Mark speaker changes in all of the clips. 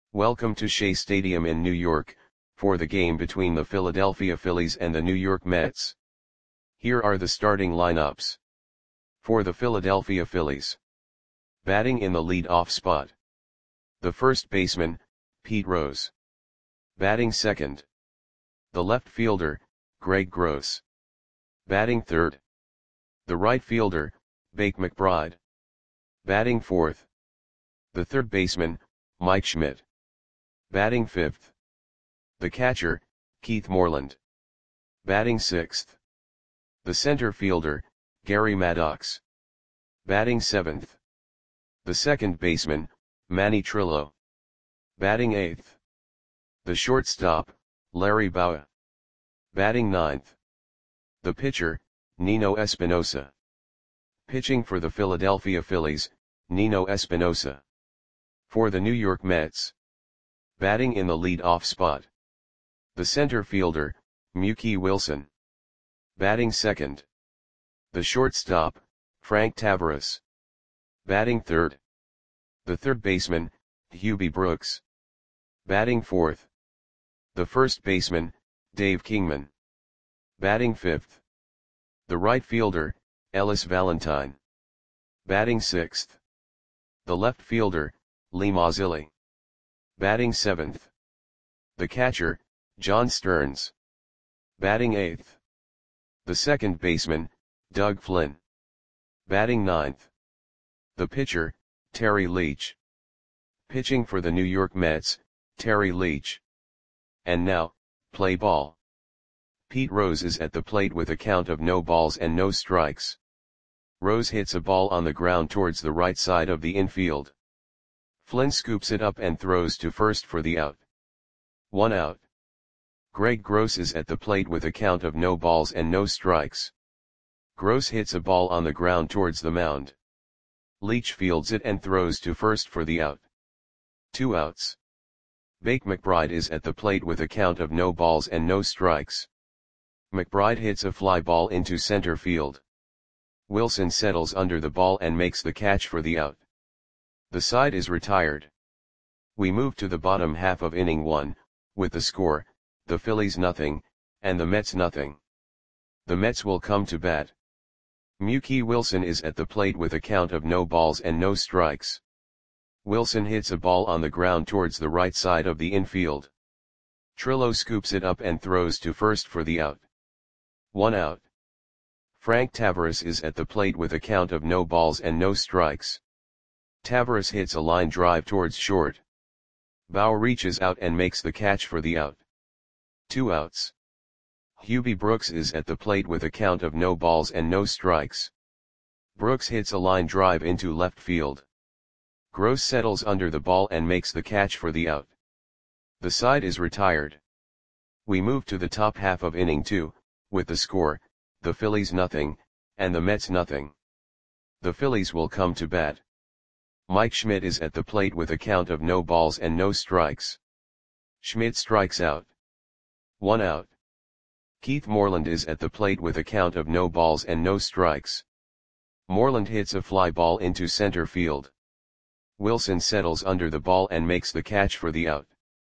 Speaker 1: Welcome to Shea Stadium in New York, for the game between the Philadelphia Phillies and the New York Mets. Here are the starting lineups. For the Philadelphia Phillies. Batting in the lead-off spot. The first baseman, Pete Rose. Batting second. The left fielder, Greg Gross. Batting third. The right fielder, Bake McBride. Batting fourth. The third baseman, Mike Schmidt. Batting fifth. The catcher, Keith Moreland. Batting sixth. The center fielder, Gary Maddox. Batting seventh. The second baseman, Manny Trillo. Batting eighth. The shortstop, Larry Bowa. Batting ninth. The pitcher, Nino Espinosa. Pitching for the Philadelphia Phillies, Nino Espinosa. For the New York Mets. Batting in the lead-off spot. The center fielder, Mookie Wilson. Batting second. The shortstop, Frank Taveras. Batting third. The third baseman, Hubie Brooks. Batting fourth. The first baseman, Dave Kingman. Batting fifth. The right fielder, Ellis Valentine. Batting sixth. The left fielder, Lee Mazzilli. Batting seventh. The catcher, John Stearns. Batting eighth. The second baseman, Doug Flynn. Batting ninth. The pitcher, Terry Leach. Pitching for the New York Mets, Terry Leach. And now, play ball. Pete Rose is at the plate with a count of no balls and no strikes. Rose hits a ball on the ground towards the right side of the infield. Flynn scoops it up and throws to first for the out. 1 out. Greg Gross is at the plate with a count of no balls and no strikes. Gross hits a ball on the ground towards the mound. Leach fields it and throws to first for the out. 2 outs. Bake McBride is at the plate with a count of no balls and no strikes. McBride hits a fly ball into center field. Wilson settles under the ball and makes the catch for the out. The side is retired. We move to the bottom half of inning 1, with the score, the Phillies nothing, and the Mets nothing. The Mets will come to bat. Mookie Wilson is at the plate with a count of no balls and no strikes. Wilson hits a ball on the ground towards the right side of the infield. Trillo scoops it up and throws to first for the out. 1 out. Frank Taveras is at the plate with a count of no balls and no strikes. Taveras hits a line drive towards short. Bowa reaches out and makes the catch for the out. 2 outs. Hubie Brooks is at the plate with a count of no balls and no strikes. Brooks hits a line drive into left field. Gross settles under the ball and makes the catch for the out. The side is retired. We move to the top half of inning 2, with the score, the Phillies nothing, and the Mets nothing. The Phillies will come to bat. Mike Schmidt is at the plate with a count of no balls and no strikes. Schmidt strikes out. 1 out. Keith Moreland is at the plate with a count of no balls and no strikes. Moreland hits a fly ball into center field. Wilson settles under the ball and makes the catch for the out.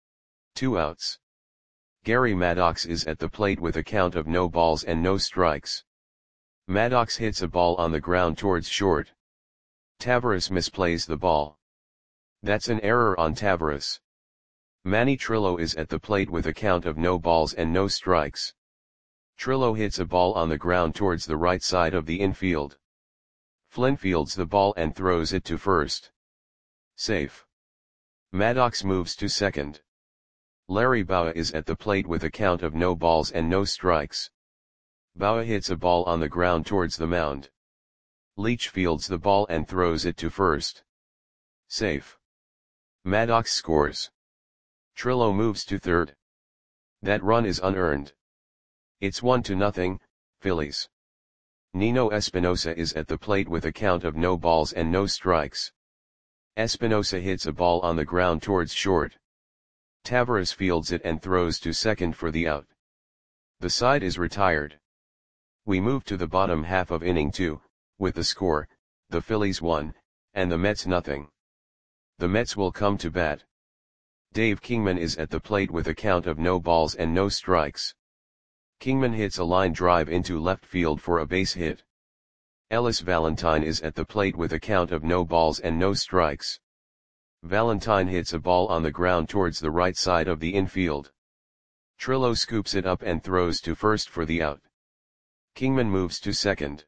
Speaker 1: 2 outs. Gary Maddox is at the plate with a count of no balls and no strikes. Maddox hits a ball on the ground towards short. Taveras misplays the ball. That's an error on Taveras. Manny Trillo is at the plate with a count of no balls and no strikes. Trillo hits a ball on the ground towards the right side of the infield. Flynn fields the ball and throws it to first. Safe. Maddox moves to second. Larry Bowa is at the plate with a count of no balls and no strikes. Bowa hits a ball on the ground towards the mound. Leach fields the ball and throws it to first. Safe. Maddox scores. Trillo moves to third. That run is unearned. It's 1-0, Phillies. Nino Espinosa is at the plate with a count of no balls and no strikes. Espinosa hits a ball on the ground towards short. Taveras fields it and throws to second for the out. The side is retired. We move to the bottom half of inning 2, with the score, the Phillies 1, and the Mets nothing. The Mets will come to bat. Dave Kingman is at the plate with a count of no balls and no strikes. Kingman hits a line drive into left field for a base hit. Ellis Valentine is at the plate with a count of no balls and no strikes. Valentine hits a ball on the ground towards the right side of the infield. Trillo scoops it up and throws to first for the out. Kingman moves to second.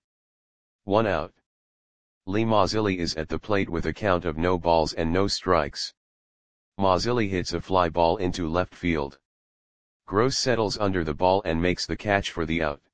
Speaker 1: 1 out. Lee Mazzilli is at the plate with a count of no balls and no strikes. Mazzilli hits a fly ball into left field. Gross settles under the ball and makes the catch for the out.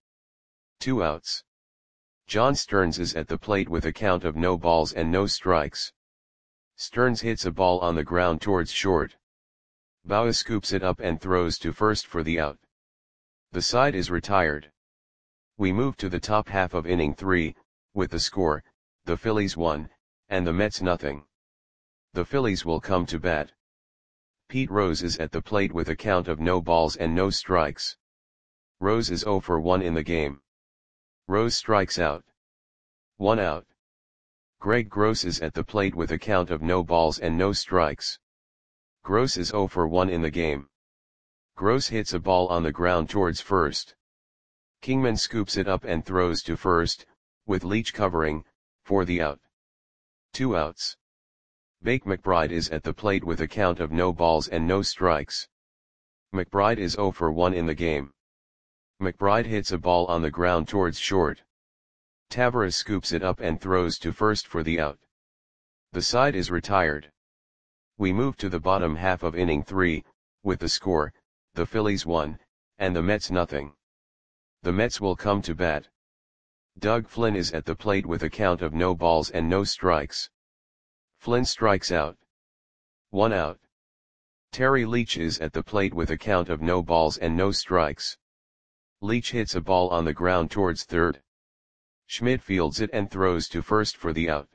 Speaker 1: 2 outs. John Stearns is at the plate with a count of no balls and no strikes. Stearns hits a ball on the ground towards short. Bauer scoops it up and throws to first for the out. The side is retired. We move to the top half of inning 3, with the score, the Phillies 1, and the Mets nothing. The Phillies will come to bat. Pete Rose is at the plate with a count of no balls and no strikes. Rose is 0 for 1 in the game. Rose strikes out. 1 out. Greg Gross is at the plate with a count of no balls and no strikes. Gross is 0 for 1 in the game. Gross hits a ball on the ground towards first. Kingman scoops it up and throws to first, with Leach covering, for the out. 2 outs. Bake McBride is at the plate with a count of no balls and no strikes. McBride is 0 for 1 in the game. McBride hits a ball on the ground towards short. Tavares scoops it up and throws to first for the out. The side is retired. We move to the bottom half of inning 3, with the score, the Phillies 1, and the Mets nothing. The Mets will come to bat. Doug Flynn is at the plate with a count of no balls and no strikes. Flynn strikes out. 1 out. Terry Leach is at the plate with a count of no balls and no strikes. Leach hits a ball on the ground towards third. Schmidt fields it and throws to first for the out.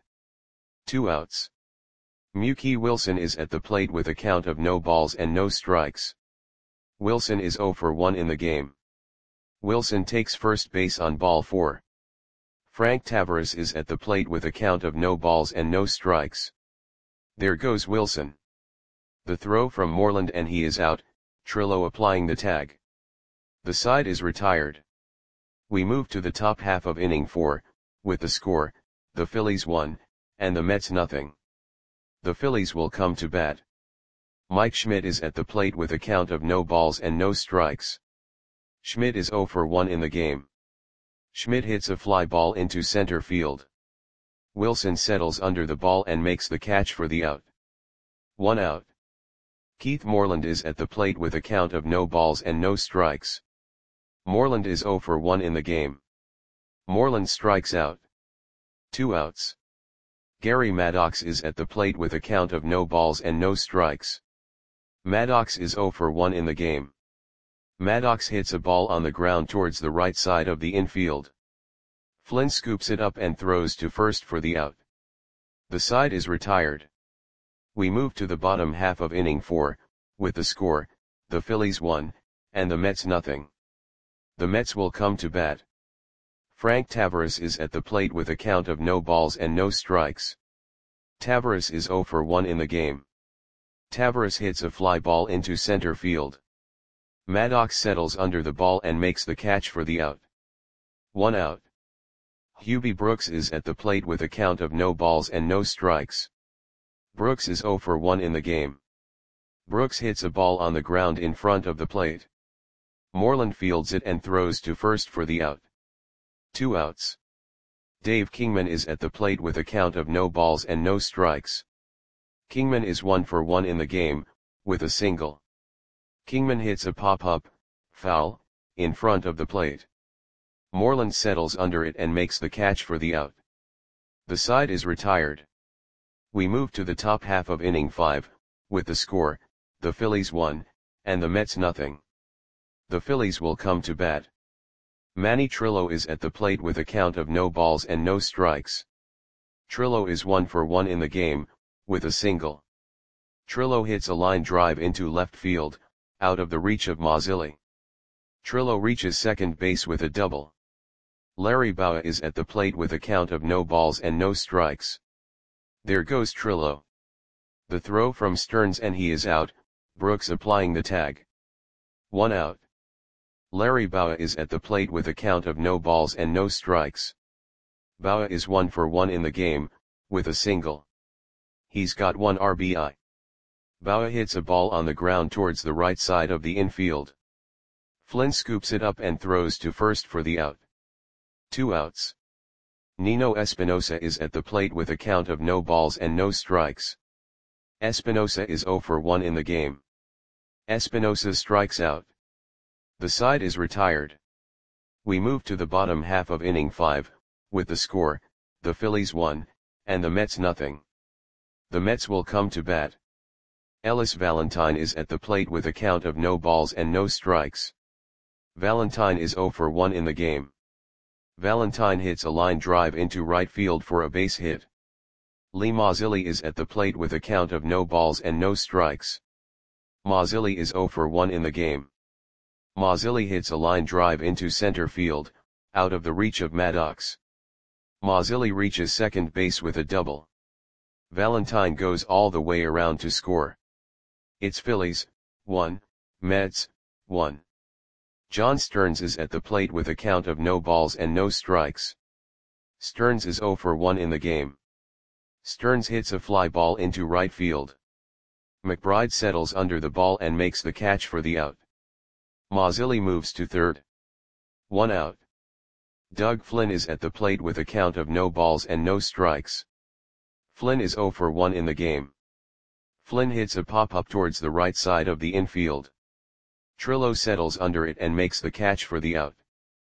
Speaker 1: 2 outs. Mookie Wilson is at the plate with a count of no balls and no strikes. Wilson is 0 for 1 in the game. Wilson takes first base on ball 4. Frank Tavares is at the plate with a count of no balls and no strikes. There goes Wilson. The throw from Moreland and he is out, Trillo applying the tag. The side is retired. We move to the top half of inning 4, with the score, the Phillies 1, and the Mets nothing. The Phillies will come to bat. Mike Schmidt is at the plate with a count of no balls and no strikes. Schmidt is 0 for 1 in the game. Schmidt hits a fly ball into center field. Wilson settles under the ball and makes the catch for the out. 1 out. Keith Moreland is at the plate with a count of no balls and no strikes. Moreland is 0 for 1 in the game. Moreland strikes out. 2 outs. Gary Maddox is at the plate with a count of no balls and no strikes. Maddox is 0 for 1 in the game. Maddox hits a ball on the ground towards the right side of the infield. Flynn scoops it up and throws to first for the out. The side is retired. We move to the bottom half of inning 4, with the score, the Phillies 1, and the Mets nothing. The Mets will come to bat. Frank Tavares is at the plate with a count of no balls and no strikes. Tavares is 0 for 1 in the game. Tavares hits a fly ball into center field. Maddox settles under the ball and makes the catch for the out. 1 out. Hubie Brooks is at the plate with a count of no balls and no strikes. Brooks is 0 for 1 in the game. Brooks hits a ball on the ground in front of the plate. Moreland fields it and throws to first for the out. 2 outs. Dave Kingman is at the plate with a count of no balls and no strikes. Kingman is 1 for 1 in the game, with a single. Kingman hits a pop-up, foul, in front of the plate. Moreland settles under it and makes the catch for the out. The side is retired. We move to the top half of inning 5, with the score, the Phillies 1, and the Mets nothing. The Phillies will come to bat. Manny Trillo is at the plate with a count of no balls and no strikes. Trillo is 1 for 1 in the game, with a single. Trillo hits a line drive into left field, out of the reach of Mazzilli. Trillo reaches second base with a double. Larry Bowa is at the plate with a count of no balls and no strikes. There goes Trillo. The throw from Stearns and he is out, Brooks applying the tag. 1 out. Larry Bowa is at the plate with a count of no balls and no strikes. Bowa is 1 for 1 in the game, with a single. He's got 1 RBI. Bowa hits a ball on the ground towards the right side of the infield. Flynn scoops it up and throws to first for the out. 2 outs. Nino Espinosa is at the plate with a count of no balls and no strikes. Espinosa is 0 for 1 in the game. Espinosa strikes out. The side is retired. We move to the bottom half of inning 5, with the score, the Phillies 1, and the Mets nothing. The Mets will come to bat. Ellis Valentine is at the plate with a count of no balls and no strikes. Valentine is 0 for 1 in the game. Valentine hits a line drive into right field for a base hit. Lee Mazzilli is at the plate with a count of no balls and no strikes. Mazzilli is 0 for 1 in the game. Mazzilli hits a line drive into center field, out of the reach of Maddox. Mazzilli reaches second base with a double. Valentine goes all the way around to score. It's Phillies, 1, Mets, 1. John Stearns is at the plate with a count of no balls and no strikes. Stearns is 0 for 1 in the game. Stearns hits a fly ball into right field. McBride settles under the ball and makes the catch for the out. Mazzilli moves to third. 1 out. Doug Flynn is at the plate with a count of no balls and no strikes. Flynn is 0 for 1 in the game. Flynn hits a pop-up towards the right side of the infield. Trillo settles under it and makes the catch for the out.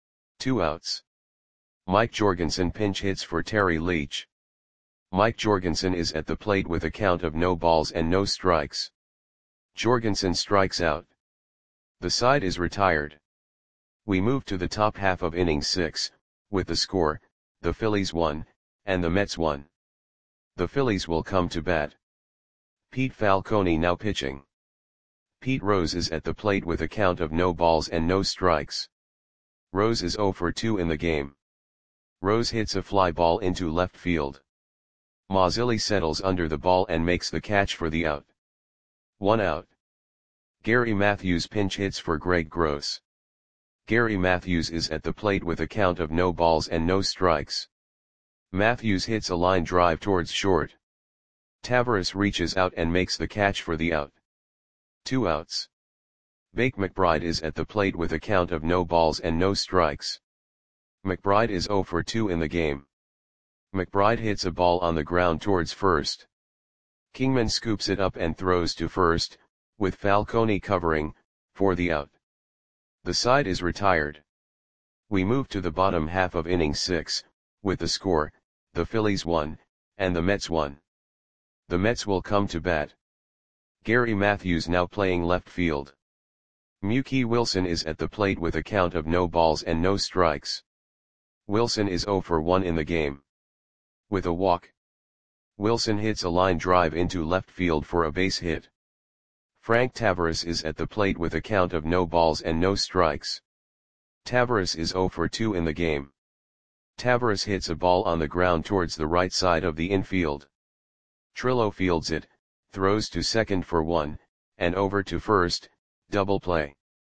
Speaker 1: 2 outs. Mike Jorgensen pinch hits for Terry Leach. Mike Jorgensen is at the plate with a count of no balls and no strikes. Jorgensen strikes out. The side is retired. We move to the top half of inning 6, with the score, the Phillies 1, and the Mets 1. The Phillies will come to bat. Pete Falcone now pitching. Pete Rose is at the plate with a count of no balls and no strikes. Rose is 0 for 2 in the game. Rose hits a fly ball into left field. Mazzilli settles under the ball and makes the catch for the out. 1 out. Gary Matthews pinch hits for Greg Gross. Gary Matthews is at the plate with a count of no balls and no strikes. Matthews hits a line drive towards short. Taveras reaches out and makes the catch for the out. 2 outs. Bake McBride is at the plate with a count of no balls and no strikes. McBride is 0 for 2 in the game. McBride hits a ball on the ground towards first. Kingman scoops it up and throws to first, with Falcone covering, for the out. The side is retired. We move to the bottom half of inning 6, with the score, the Phillies 1, and the Mets 1. The Mets will come to bat. Gary Matthews now playing left field. Mookie Wilson is at the plate with a count of no balls and no strikes. Wilson is 0 for 1 in the game. With a walk. Wilson hits a line drive into left field for a base hit. Frank Taveras is at the plate with a count of no balls and no strikes. Taveras is 0 for 2 in the game. Taveras hits a ball on the ground towards the right side of the infield. Trillo fields it, throws to second for 1, and over to first, double play.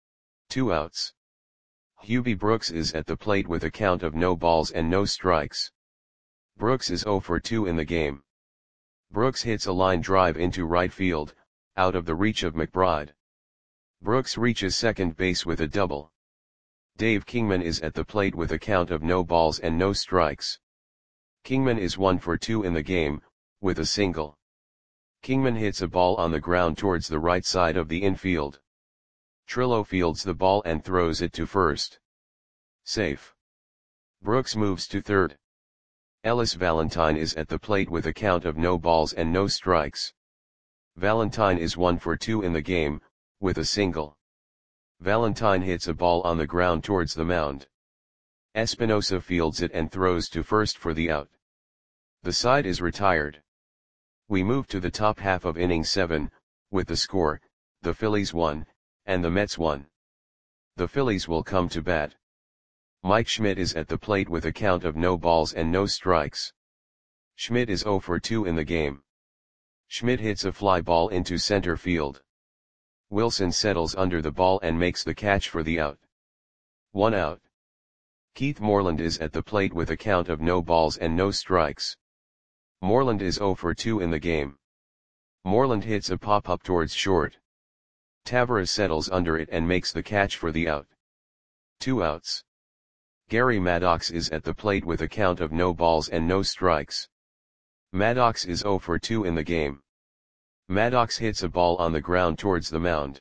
Speaker 1: 2 outs. Hubie Brooks is at the plate with a count of no balls and no strikes. Brooks is 0 for 2 in the game. Brooks hits a line drive into right field, out of the reach of McBride. Brooks reaches second base with a double. Dave Kingman is at the plate with a count of no balls and no strikes. Kingman is 1 for 2 in the game, with a single. Kingman hits a ball on the ground towards the right side of the infield. Trillo fields the ball and throws it to first. Safe. Brooks moves to third. Ellis Valentine is at the plate with a count of no balls and no strikes. Valentine is 1 for 2 in the game, with a single. Valentine hits a ball on the ground towards the mound. Espinosa fields it and throws to first for the out. The side is retired. We move to the top half of inning 7, with the score, the Phillies 1, and the Mets 1. The Phillies will come to bat. Mike Schmidt is at the plate with a count of no balls and no strikes. Schmidt is 0 for 2 in the game. Schmidt hits a fly ball into center field. Wilson settles under the ball and makes the catch for the out. 1 out. Keith Moreland is at the plate with a count of no balls and no strikes. Moreland is 0 for 2 in the game. Moreland hits a pop-up towards short. Tavares settles under it and makes the catch for the out. 2 outs. Gary Maddox is at the plate with a count of no balls and no strikes. Maddox is 0 for 2 in the game. Maddox hits a ball on the ground towards the mound.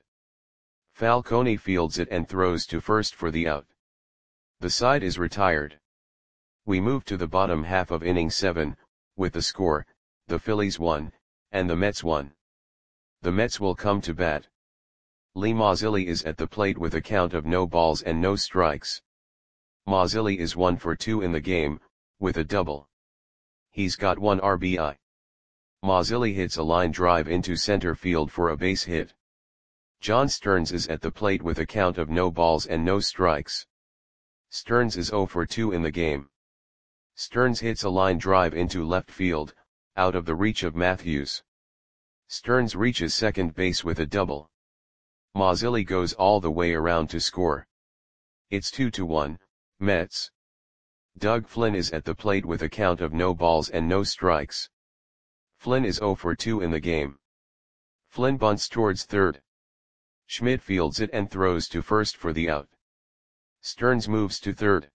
Speaker 1: Falcone fields it and throws to first for the out. The side is retired. We move to the bottom half of inning 7, with the score, the Phillies 1, and the Mets 1. The Mets will come to bat. Lee Mazzilli is at the plate with a count of no balls and no strikes. Mazzilli is 1 for 2 in the game, with a double. He's got 1 RBI. Mazzilli hits a line drive into center field for a base hit. John Stearns is at the plate with a count of no balls and no strikes. Stearns is 0 for 2 in the game. Stearns hits a line drive into left field, out of the reach of Matthews. Stearns reaches second base with a double. Mazzilli goes all the way around to score. It's 2-1, Mets. Doug Flynn is at the plate with a count of no balls and no strikes. Flynn is 0 for 2 in the game. Flynn bunts towards third. Schmidt fields it and throws to first for the out. Stearns moves to third.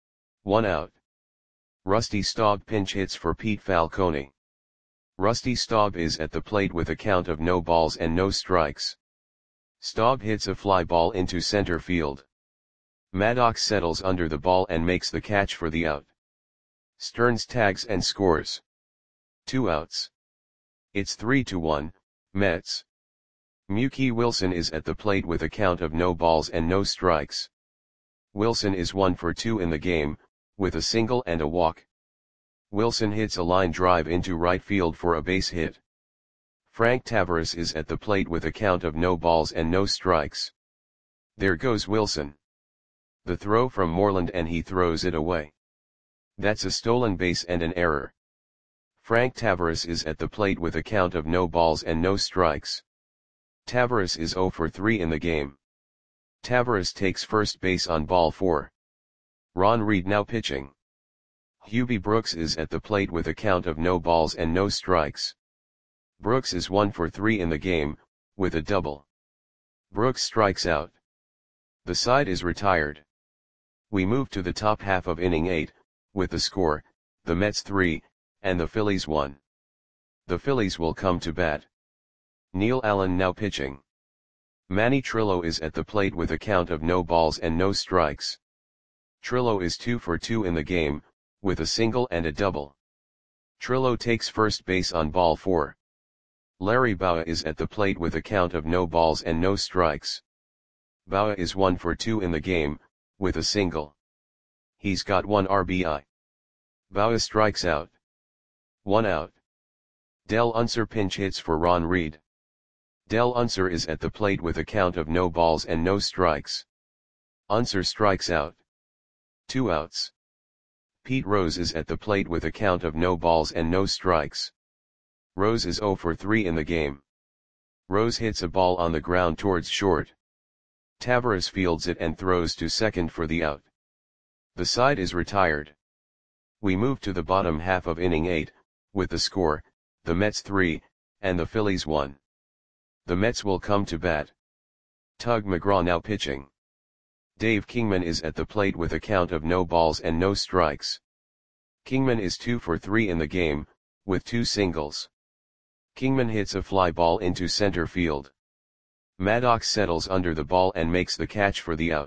Speaker 1: 1 out. Rusty Staub pinch hits for Pete Falcone. Rusty Staub is at the plate with a count of no balls and no strikes. Staub hits a fly ball into center field. Maddox settles under the ball and makes the catch for the out. Stearns tags and scores. 2 outs. It's 3-1, Mets. Mookie Wilson is at the plate with a count of no balls and no strikes. Wilson is 1 for 2 in the game, with a single and a walk. Wilson hits a line drive into right field for a base hit. Frank Tavares is at the plate with a count of no balls and no strikes. There goes Wilson. The throw from Moreland and he throws it away. That's a stolen base and an error. Frank Tavares is at the plate with a count of no balls and no strikes. Tavares is 0 for 3 in the game. Tavares takes first base on ball 4. Ron Reed now pitching. Hubie Brooks is at the plate with a count of no balls and no strikes. Brooks is 1 for 3 in the game, with a double. Brooks strikes out. The side is retired. We move to the top half of inning 8, with the score, the Mets 3, and the Phillies 1. The Phillies will come to bat. Neil Allen now pitching. Manny Trillo is at the plate with a count of no balls and no strikes. Trillo is 2 for 2 in the game, with a single and a double. Trillo takes first base on ball 4. Larry Bowa is at the plate with a count of no balls and no strikes. Bowa is 1 for 2 in the game, with a single. He's got 1 RBI. Bowa strikes out. 1 out. Del Unser pinch hits for Ron Reed. Del Unser is at the plate with a count of no balls and no strikes. Unser strikes out. 2 outs. Pete Rose is at the plate with a count of no balls and no strikes. Rose is 0 for 3 in the game. Rose hits a ball on the ground towards short. Tavares fields it and throws to second for the out. The side is retired. We move to the bottom half of inning 8, with the score, the Mets 3, and the Phillies 1. The Mets will come to bat. Tug McGraw now pitching. Dave Kingman is at the plate with a count of no balls and no strikes. Kingman is 2 for 3 in the game, with 2 singles. Kingman hits a fly ball into center field. Maddox settles under the ball and makes the catch for the out.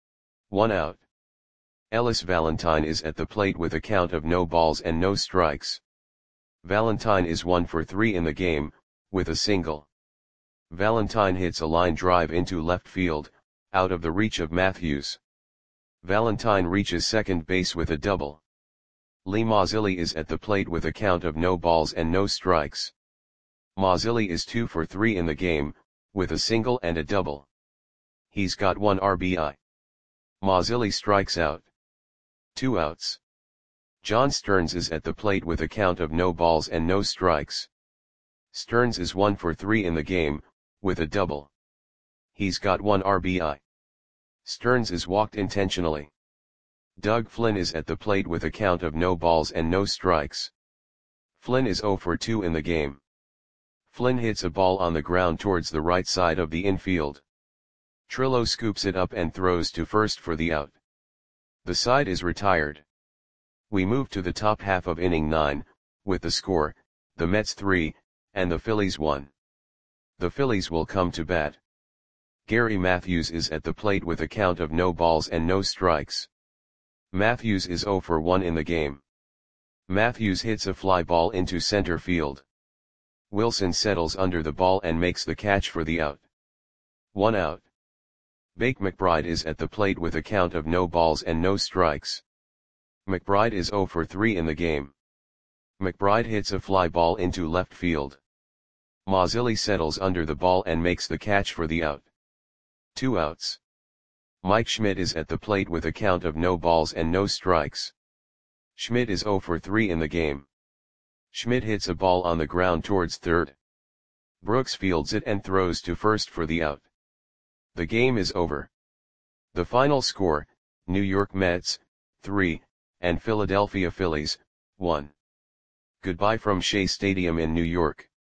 Speaker 1: 1 out. Ellis Valentine is at the plate with a count of no balls and no strikes. Valentine is 1 for 3 in the game, with a single. Valentine hits a line drive into left field, out of the reach of Matthews. Valentine reaches second base with a double. Lee Mazzilli is at the plate with a count of no balls and no strikes. Mazzilli is 2 for 3 in the game, with a single and a double. He's got 1 RBI. Mazzilli strikes out. 2 outs. John Stearns is at the plate with a count of no balls and no strikes. Stearns is 1 for 3 in the game, with a double. He's got 1 RBI. Stearns is walked intentionally. Doug Flynn is at the plate with a count of no balls and no strikes. Flynn is 0 for 2 in the game. Flynn hits a ball on the ground towards the right side of the infield. Trillo scoops it up and throws to first for the out. The side is retired. We move to the top half of inning 9, with the score, the Mets 3, and the Phillies 1. The Phillies will come to bat. Gary Matthews is at the plate with a count of no balls and no strikes. Matthews is 0 for 1 in the game. Matthews hits a fly ball into center field. Wilson settles under the ball and makes the catch for the out. 1 out. Bake McBride is at the plate with a count of no balls and no strikes. McBride is 0 for 3 in the game. McBride hits a fly ball into left field. Mazzilli settles under the ball and makes the catch for the out. 2 outs. Mike Schmidt is at the plate with a count of no balls and no strikes. Schmidt is 0 for 3 in the game. Schmidt hits a ball on the ground towards third. Brooks fields it and throws to first for the out. The game is over. The final score, New York Mets, 3, and Philadelphia Phillies, 1. Goodbye from Shea Stadium in New York.